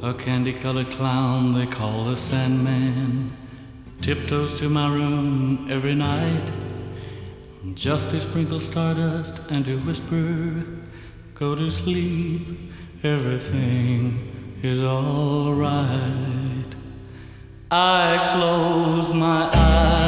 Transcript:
A candy-colored clown they call the Sandman tiptoes to my room every night, just to sprinkle stardust and to whisper, go to sleep, everything is all right. I close my eyes